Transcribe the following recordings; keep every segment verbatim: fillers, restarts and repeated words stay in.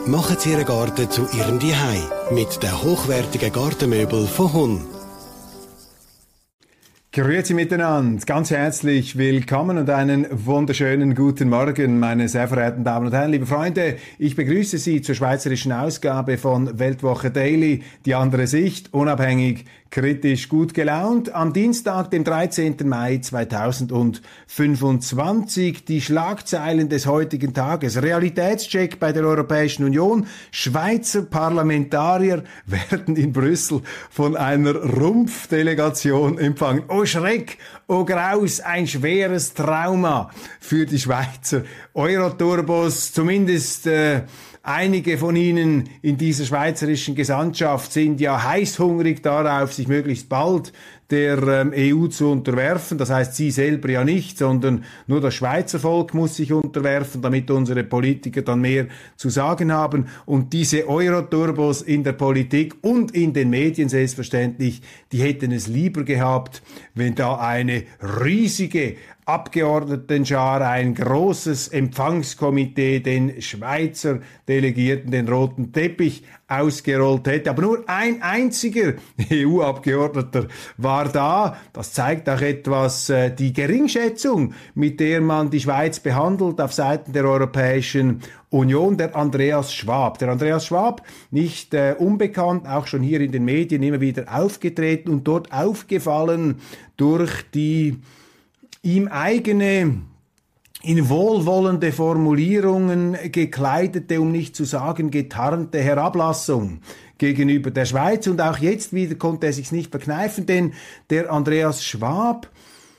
Machen Sie Ihren Garten zu Ihrem Zuhause mit den hochwertigen Gartenmöbeln von Hun. Grüezi miteinander, ganz herzlich willkommen und einen wunderschönen guten Morgen, meine sehr verehrten Damen und Herren, liebe Freunde. Ich begrüße Sie zur schweizerischen Ausgabe von Weltwoche Daily, die andere Sicht, unabhängig, kritisch, gut gelaunt. Am Dienstag, dem dreizehnten Mai zweitausendfünfundzwanzig, die Schlagzeilen des heutigen Tages. Realitätscheck bei der Europäischen Union. Schweizer Parlamentarier werden in Brüssel von einer Rumpfdelegation empfangen. Oh Schreck, oh Graus, ein schweres Trauma für die Schweizer Euroturbos, zumindest äh, einige von Ihnen in dieser schweizerischen Gesandtschaft sind ja heißhungrig darauf, sich möglichst bald der ähm, E U zu unterwerfen. Das heißt, Sie selber ja nicht, sondern nur das Schweizer Volk muss sich unterwerfen, damit unsere Politiker dann mehr zu sagen haben. Und diese Euroturbos in der Politik und in den Medien selbstverständlich, die hätten es lieber gehabt, wenn da eine riesige Abgeordnetenschar, ein großes Empfangskomitee den Schweizer Delegierten den roten Teppich ausgerollt hätte. Aber nur ein einziger E U-Abgeordneter war da. Das zeigt auch etwas äh, die Geringschätzung, mit der man die Schweiz behandelt auf Seiten der Europäischen Union, der Andreas Schwab. Der Andreas Schwab, nicht äh, unbekannt, auch schon hier in den Medien immer wieder aufgetreten und dort aufgefallen durch die ihm eigene, in wohlwollende Formulierungen gekleidete, um nicht zu sagen getarnte Herablassung gegenüber der Schweiz. Und auch jetzt wieder konnte er sich's nicht verkneifen, denn der Andreas Schwab,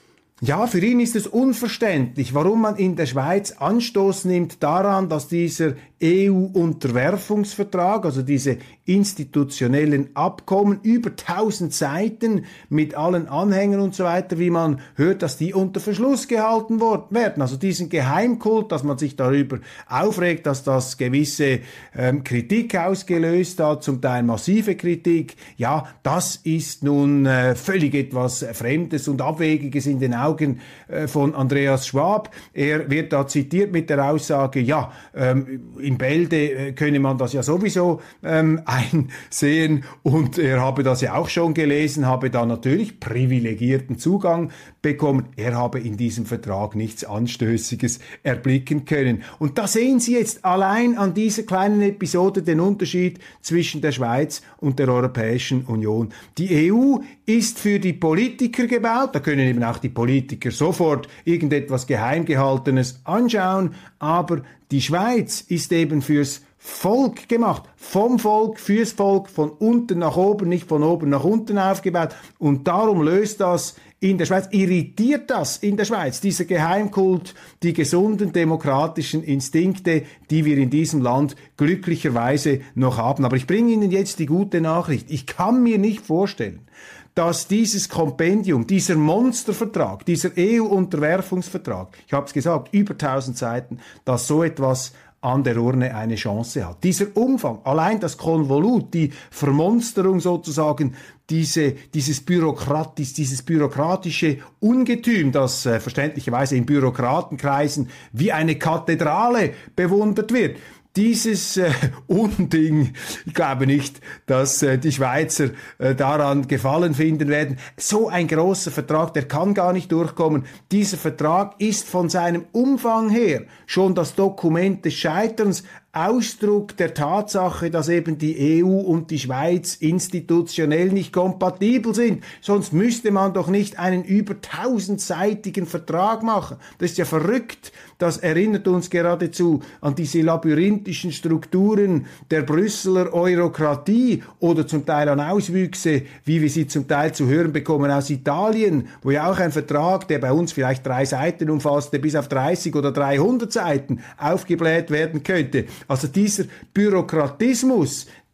ja, für ihn ist es unverständlich, warum man in der Schweiz Anstoß nimmt daran, dass dieser E U-Unterwerfungsvertrag, also diese institutionellen Abkommen, über tausend Seiten mit allen Anhängen und so weiter, wie man hört, dass die unter Verschluss gehalten werden. Also diesen Geheimkult, dass man sich darüber aufregt, dass das gewisse ähm, Kritik ausgelöst hat, zum Teil massive Kritik, ja, das ist nun äh, völlig etwas Fremdes und Abwegiges in den Augen äh, von Andreas Schwab. Er wird da zitiert mit der Aussage, ja, ähm, im Bälde äh, könne man das ja sowieso ähm, einsehen, und er habe das ja auch schon gelesen, habe da natürlich privilegierten Zugang bekommen. Er habe in diesem Vertrag nichts Anstößiges erblicken können. Und da sehen Sie jetzt allein an dieser kleinen Episode den Unterschied zwischen der Schweiz und der Europäischen Union. Die E U ist für die Politiker gebaut, da können eben auch die Politiker sofort irgendetwas Geheimgehaltenes anschauen, aber die Schweiz ist eben fürs Volk gemacht, vom Volk, fürs Volk, von unten nach oben, nicht von oben nach unten aufgebaut. Und darum löst das in der Schweiz, irritiert das in der Schweiz, dieser Geheimkult, die gesunden demokratischen Instinkte, die wir in diesem Land glücklicherweise noch haben. Aber ich bringe Ihnen jetzt die gute Nachricht. Ich kann mir nicht vorstellen, dass dieses Kompendium, dieser Monstervertrag, dieser E U-Unterwerfungsvertrag, ich habe es gesagt, über tausend Seiten, dass so etwas an der Urne eine Chance hat. Dieser Umfang, allein das Konvolut, die Vermonsterung sozusagen, diese, dieses Bürokratis, dieses bürokratische Ungetüm, das äh, verständlicherweise in Bürokratenkreisen wie eine Kathedrale bewundert wird. Dieses äh, Unding, ich glaube nicht, dass äh, die Schweizer äh, daran Gefallen finden werden. So ein großer Vertrag, der kann gar nicht durchkommen. Dieser Vertrag ist von seinem Umfang her schon das Dokument des Scheiterns, Ausdruck der Tatsache, dass eben die E U und die Schweiz institutionell nicht kompatibel sind. Sonst müsste man doch nicht einen über tausendseitigen Vertrag machen. Das ist ja verrückt. Das erinnert uns geradezu an diese labyrinthischen Strukturen der Brüsseler Eurokratie oder zum Teil an Auswüchse, wie wir sie zum Teil zu hören bekommen aus Italien, wo ja auch ein Vertrag, der bei uns vielleicht drei Seiten umfasste, bis auf dreißig oder dreihundert Seiten aufgebläht werden könnte. Also dieser Bürokratismus,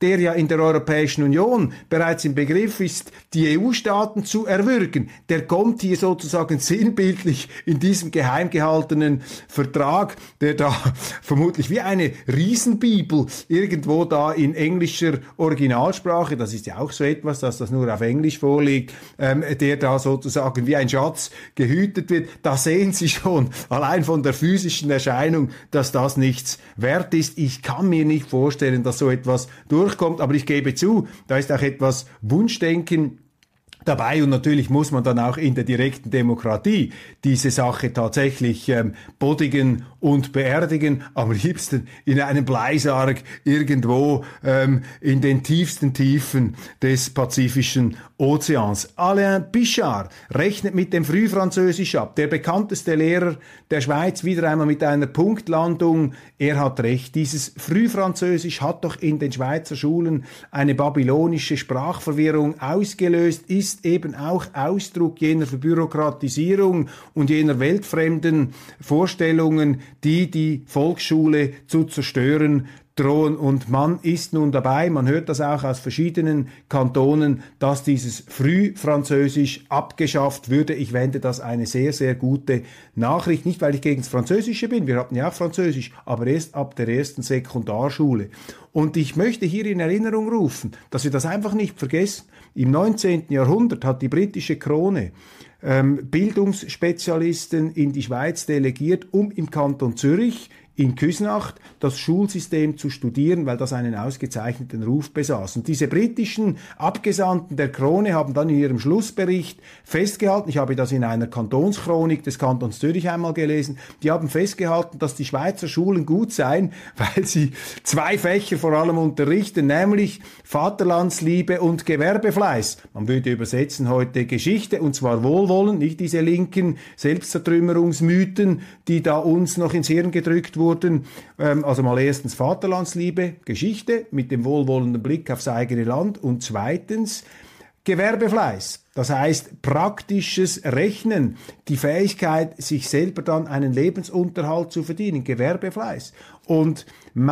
der ja in der Europäischen Union bereits im Begriff ist, die E U-Staaten zu erwürgen, der kommt hier sozusagen sinnbildlich in diesem geheim gehaltenen Vertrag, der da vermutlich wie eine Riesenbibel irgendwo da in englischer Originalsprache, das ist ja auch so etwas, dass das nur auf Englisch vorliegt, ähm, der da sozusagen wie ein Schatz gehütet wird. Da sehen Sie schon, allein von der physischen Erscheinung, dass das nichts wert ist. Ich kann mir nicht vorstellen, dass so etwas durchkommt, aber ich gebe zu, da ist auch etwas Wunschdenken dabei, und natürlich muss man dann auch in der direkten Demokratie diese Sache tatsächlich ähm, bodigen und beerdigen, am liebsten in einem Bleisarg irgendwo ähm, in den tiefsten Tiefen des Pazifischen Ozeans. Alain Pichard rechnet mit dem Frühfranzösisch ab. Der bekannteste Lehrer der Schweiz, wieder einmal mit einer Punktlandung. Er hat recht. Dieses Frühfranzösisch hat doch in den Schweizer Schulen eine babylonische Sprachverwirrung ausgelöst, ist eben auch Ausdruck jener Verbürokratisierung und jener weltfremden Vorstellungen, die die Volksschule zu zerstören drohen. Und man ist nun dabei, man hört das auch aus verschiedenen Kantonen, dass dieses Frühfranzösisch abgeschafft würde. Ich wende das eine sehr, sehr gute Nachricht. Nicht, weil ich gegen das Französische bin, wir hatten ja auch Französisch, aber erst ab der ersten Sekundarschule. Und ich möchte hier in Erinnerung rufen, dass wir das einfach nicht vergessen. Im neunzehnten Jahrhundert hat die britische Krone ähm, Bildungsspezialisten in die Schweiz delegiert, um im Kanton Zürich in Küsnacht das Schulsystem zu studieren, weil das einen ausgezeichneten Ruf besaß. Und diese britischen Abgesandten der Krone haben dann in ihrem Schlussbericht festgehalten, ich habe das in einer Kantonschronik des Kantons Zürich einmal gelesen, die haben festgehalten, dass die Schweizer Schulen gut seien, weil sie zwei Fächer vor allem unterrichten, nämlich Vaterlandsliebe und Gewerbefleiß. Man würde übersetzen heute Geschichte, und zwar wohlwollend, nicht diese linken Selbstzertrümmerungsmythen, die da uns noch ins Hirn gedrückt wurden. Wurden. Also mal erstens Vaterlandsliebe, Geschichte mit dem wohlwollenden Blick aufs eigene Land, und zweitens Gewerbefleiß. Das heißt praktisches Rechnen, die Fähigkeit, sich selber dann einen Lebensunterhalt zu verdienen, Gewerbefleiß. Und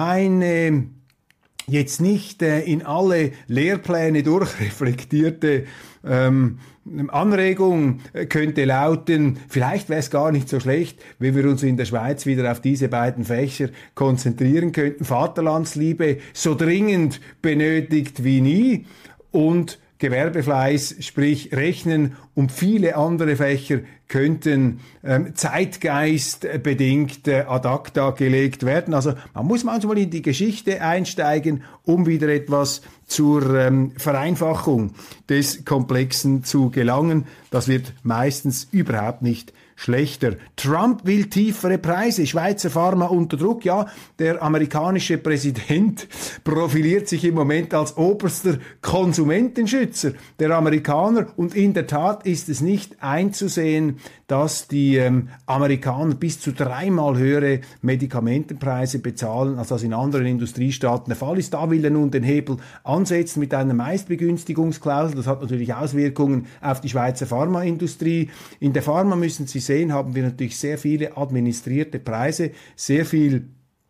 meine jetzt nicht äh, in alle Lehrpläne durchreflektierte ähm, Anregung könnte lauten, vielleicht wäre es gar nicht so schlecht, wenn wir uns in der Schweiz wieder auf diese beiden Fächer konzentrieren könnten. Vaterlandsliebe so dringend benötigt wie nie, und Gewerbefleiß, sprich Rechnen, und viele andere Fächer könnten ähm, zeitgeistbedingt äh, ad acta gelegt werden. Also man muss manchmal in die Geschichte einsteigen, um wieder etwas zur ähm, Vereinfachung des Komplexen zu gelangen. Das wird meistens überhaupt nicht schlechter. Trump will tiefere Preise, Schweizer Pharma unter Druck. Ja, der amerikanische Präsident profiliert sich im Moment als oberster Konsumentenschützer der Amerikaner, und in der Tat ist es nicht einzusehen, dass die ähm, Amerikaner bis zu dreimal höhere Medikamentenpreise bezahlen, als das in anderen Industriestaaten der Fall ist. Da will er nun den Hebel ansetzen mit einer Meistbegünstigungsklausel. Das hat natürlich Auswirkungen auf die Schweizer Pharmaindustrie. In der Pharma, müssen Sie sehen, haben wir natürlich sehr viele administrierte Preise, sehr viel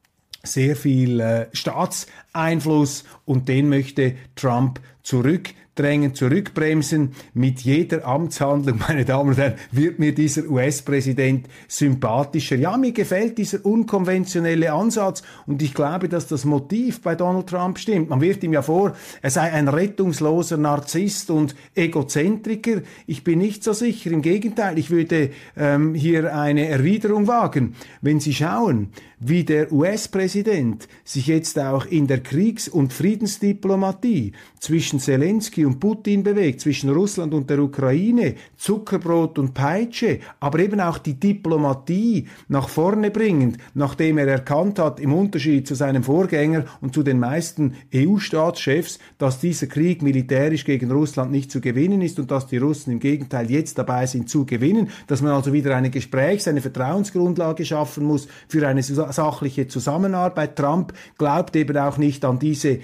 sehr viel äh, Staatseinfluss, und den möchte Trump zurückdrängen, zurückbremsen. Mit jeder Amtshandlung, meine Damen und Herren, wird mir dieser U S-Präsident sympathischer. Ja, mir gefällt dieser unkonventionelle Ansatz, und ich glaube, dass das Motiv bei Donald Trump stimmt. Man wirft ihm ja vor, er sei ein rettungsloser Narzisst und Egozentriker. Ich bin nicht so sicher. Im Gegenteil, ich würde ähm, hier eine Erwiderung wagen. Wenn Sie schauen, wie der U S-Präsident sich jetzt auch in der Kriegs- und Friedensdiplomatie zwischen Zelensky und Putin bewegt, zwischen Russland und der Ukraine, Zuckerbrot und Peitsche, aber eben auch die Diplomatie nach vorne bringend, nachdem er erkannt hat, im Unterschied zu seinem Vorgänger und zu den meisten E U-Staatschefs, dass dieser Krieg militärisch gegen Russland nicht zu gewinnen ist und dass die Russen im Gegenteil jetzt dabei sind zu gewinnen, dass man also wieder eine Gesprächs-, eine Vertrauensgrundlage schaffen muss für eine sachliche Zusammenarbeit. Trump glaubt eben auch nicht an diese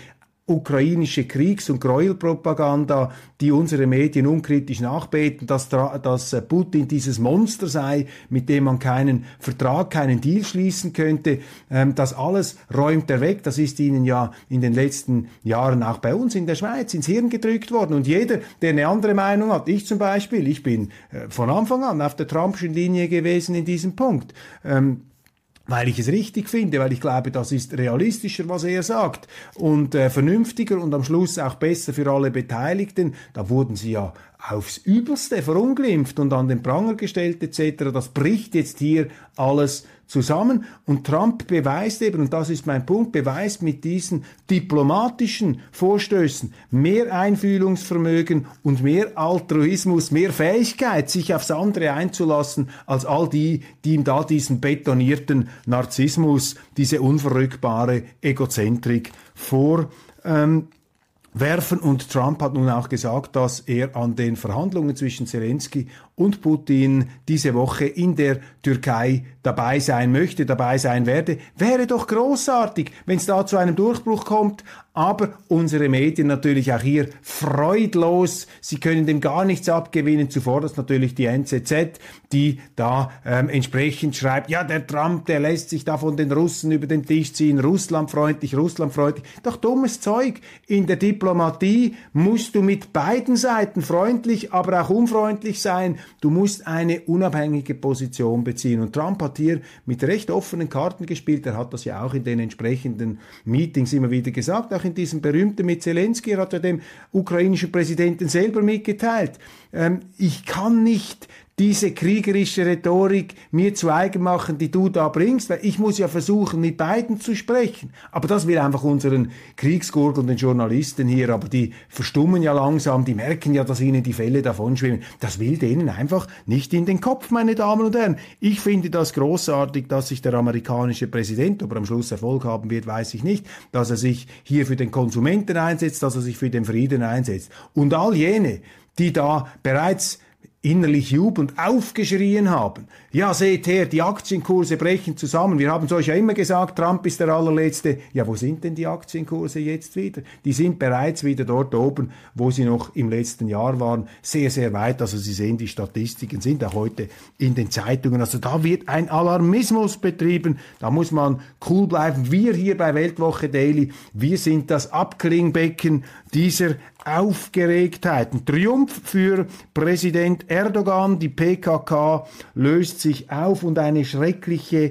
ukrainische Kriegs- und Gräuelpropaganda, die unsere Medien unkritisch nachbeten, dass, dass Putin dieses Monster sei, mit dem man keinen Vertrag, keinen Deal schließen könnte. Ähm, das alles räumt er weg. Das ist ihnen ja in den letzten Jahren auch bei uns in der Schweiz ins Hirn gedrückt worden. Und jeder, der eine andere Meinung hat, ich zum Beispiel, ich bin äh, von Anfang an auf der Trumpschen Linie gewesen in diesem Punkt. Ähm, weil ich es richtig finde, weil ich glaube, das ist realistischer, was er sagt, und äh, vernünftiger und am Schluss auch besser für alle Beteiligten. Da wurden sie ja aufs Übelste verunglimpft und an den Pranger gestellt et cetera. Das bricht jetzt hier alles zusammen und Trump beweist eben, und das ist mein Punkt, beweist mit diesen diplomatischen Vorstößen mehr Einfühlungsvermögen und mehr Altruismus, mehr Fähigkeit, sich aufs andere einzulassen, als all die, die ihm da diesen betonierten Narzissmus, diese unverrückbare Egozentrik vor ähm, werfen. Und Trump hat nun auch gesagt, dass er an den Verhandlungen zwischen Zelensky und Putin diese Woche in der Türkei dabei sein möchte, dabei sein werde. Wäre doch großartig, wenn es da zu einem Durchbruch kommt. Aber unsere Medien natürlich auch hier freudlos. Sie können dem gar nichts abgewinnen. Zuvorderst natürlich die N Z Z, die da ähm, entsprechend schreibt, ja, der Trump, der lässt sich da von den Russen über den Tisch ziehen, russlandfreundlich, russlandfreundlich. Doch dummes Zeug. In der Diplomatie musst du mit beiden Seiten freundlich, aber auch unfreundlich sein. Du musst eine unabhängige Position beziehen. Und Trump hat hier mit recht offenen Karten gespielt. Er hat das ja auch in den entsprechenden Meetings immer wieder gesagt, auch in diesem berühmten mit Zelensky. Er hat ja dem ukrainischen Präsidenten selber mitgeteilt, ähm, ich kann nicht diese kriegerische Rhetorik mir zu eigen machen, die du da bringst, weil ich muss ja versuchen, mit beiden zu sprechen. Aber das will einfach unseren kriegsgurgelnden Journalisten hier, aber die verstummen ja langsam, die merken ja, dass ihnen die Fälle davon schwimmen. Das will denen einfach nicht in den Kopf, meine Damen und Herren. Ich finde das großartig, dass sich der amerikanische Präsident, ob er am Schluss Erfolg haben wird, weiß ich nicht, dass er sich hier für den Konsumenten einsetzt, dass er sich für den Frieden einsetzt. Und all jene, die da bereits innerlich jubelnd aufgeschrien haben. Ja, seht her, die Aktienkurse brechen zusammen. Wir haben es euch ja immer gesagt, Trump ist der allerletzte. Ja, wo sind denn die Aktienkurse jetzt wieder? Die sind bereits wieder dort oben, wo sie noch im letzten Jahr waren. Sehr, sehr weit. Also Sie sehen, die Statistiken sind auch heute in den Zeitungen. Also da wird ein Alarmismus betrieben. Da muss man cool bleiben. Wir hier bei Weltwoche Daily, wir sind das Abklingbecken dieser Aufgeregtheit. Ein Triumph für Präsident Erdogan. Die P K K löst sich auf und eine schreckliche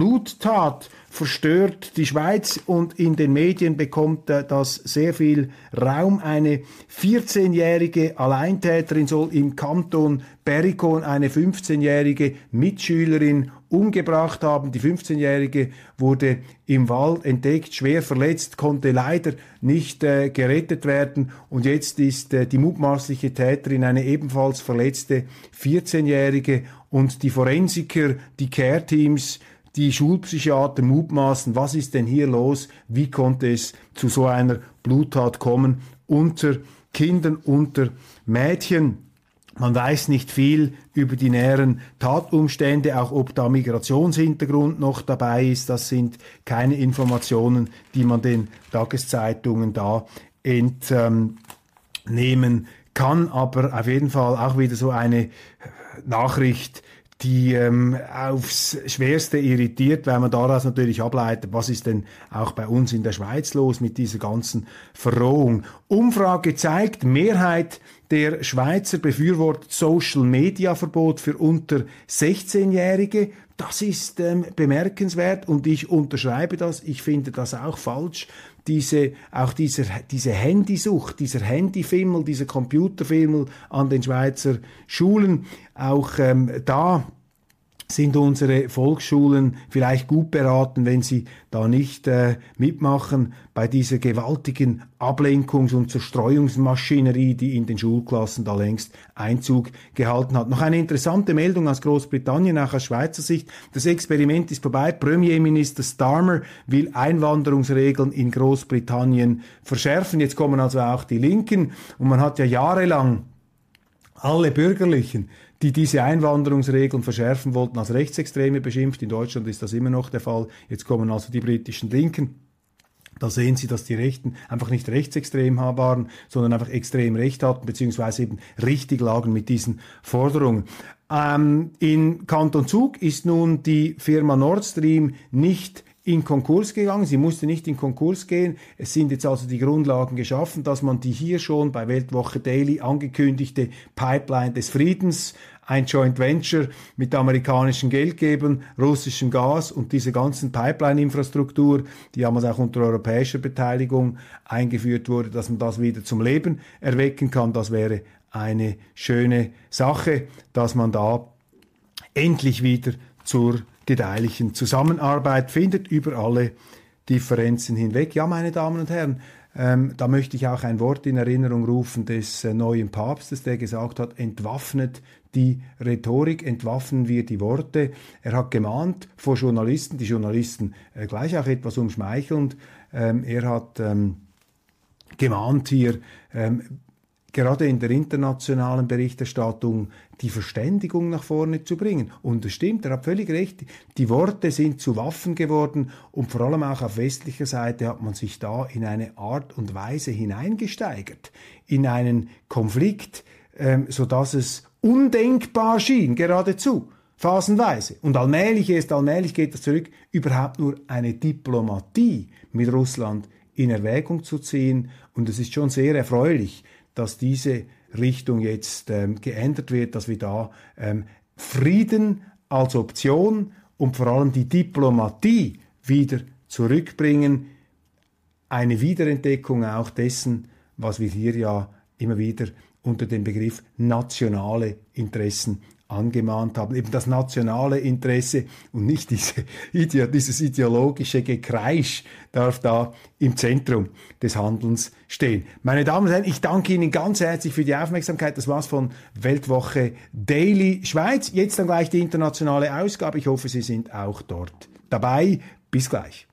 Bluttat verstört die Schweiz, und in den Medien bekommt äh, das sehr viel Raum. Eine vierzehnjährige Alleintäterin soll im Kanton Berikon eine fünfzehnjährige Mitschülerin umgebracht haben. Die fünfzehnjährige wurde im Wald entdeckt, schwer verletzt, konnte leider nicht äh, gerettet werden, und jetzt ist äh, die mutmaßliche Täterin eine ebenfalls verletzte vierzehnjährige, und die Forensiker, die Care-Teams, die Schulpsychiater mutmaßen, was ist denn hier los? Wie konnte es zu so einer Bluttat kommen unter Kindern, unter Mädchen? Man weiß nicht viel über die näheren Tatumstände, auch ob da Migrationshintergrund noch dabei ist. Das sind keine Informationen, die man den Tageszeitungen da entnehmen kann. Aber auf jeden Fall auch wieder so eine Nachricht, die ähm, aufs Schwerste irritiert, weil man daraus natürlich ableitet, was ist denn auch bei uns in der Schweiz los mit dieser ganzen Verrohung. Umfrage zeigt, Mehrheit der Schweizer befürwortet Social-Media-Verbot für unter sechzehnjährige. Das ist ähm, bemerkenswert, und ich unterschreibe das. Ich finde das auch falsch. Diese, auch dieser, diese Handysucht, dieser Handyfimmel, dieser Computerfimmel an den Schweizer Schulen, auch ähm, da sind unsere Volksschulen vielleicht gut beraten, wenn sie da nicht äh, mitmachen bei dieser gewaltigen Ablenkungs- und Zerstreuungsmaschinerie, die in den Schulklassen da längst Einzug gehalten hat. Noch eine interessante Meldung aus Großbritannien, auch aus Schweizer Sicht. Das Experiment ist vorbei. Premierminister Starmer will Einwanderungsregeln in Großbritannien verschärfen. Jetzt kommen also auch die Linken, und man hat ja jahrelang alle Bürgerlichen, die diese Einwanderungsregeln verschärfen wollten, als Rechtsextreme beschimpft. In Deutschland ist das immer noch der Fall. Jetzt kommen also die britischen Linken Da sehen Sie, dass die Rechten einfach nicht rechtsextrem waren, sondern einfach extrem recht hatten, beziehungsweise eben richtig lagen mit diesen Forderungen. Ähm, in Kanton Zug ist nun die Firma Nord Stream nicht in Konkurs gegangen. Sie musste nicht in Konkurs gehen. Es sind jetzt also die Grundlagen geschaffen, dass man die hier schon bei Weltwoche Daily angekündigte Pipeline des Friedens, ein Joint Venture mit amerikanischen Geldgebern, russischem Gas und diese ganzen Pipeline-Infrastruktur, die damals auch unter europäischer Beteiligung eingeführt wurde, dass man das wieder zum Leben erwecken kann. Das wäre eine schöne Sache, dass man da endlich wieder zur gedeihlichen Zusammenarbeit findet, über alle Differenzen hinweg. Ja, meine Damen und Herren, ähm, da möchte ich auch ein Wort in Erinnerung rufen des äh, neuen Papstes, der gesagt hat, entwaffnet die Rhetorik, entwaffnen wir die Worte. Er hat gemahnt vor Journalisten, die Journalisten äh, gleich auch etwas umschmeichelnd. Ähm, er hat ähm, gemahnt hier, ähm, gerade in der internationalen Berichterstattung die Verständigung nach vorne zu bringen. Und es stimmt, er hat völlig recht, die Worte sind zu Waffen geworden und vor allem auch auf westlicher Seite hat man sich da in eine Art und Weise hineingesteigert, in einen Konflikt, ähm, sodass es undenkbar schien, geradezu, phasenweise. Und allmählich erst, allmählich geht es zurück, überhaupt nur eine Diplomatie mit Russland in Erwägung zu ziehen. Und es ist schon sehr erfreulich, dass diese Richtung jetzt ähm, geändert wird, dass wir da ähm, Frieden als Option und vor allem die Diplomatie wieder zurückbringen. Eine Wiederentdeckung auch dessen, was wir hier ja immer wieder unter dem Begriff nationale Interessen angemahnt haben. Eben das nationale Interesse und nicht diese, dieses ideologische Gekreisch darf da im Zentrum des Handelns stehen. Meine Damen und Herren, ich danke Ihnen ganz herzlich für die Aufmerksamkeit. Das war's von Weltwoche Daily Schweiz. Jetzt dann gleich die internationale Ausgabe. Ich hoffe, Sie sind auch dort dabei. Bis gleich.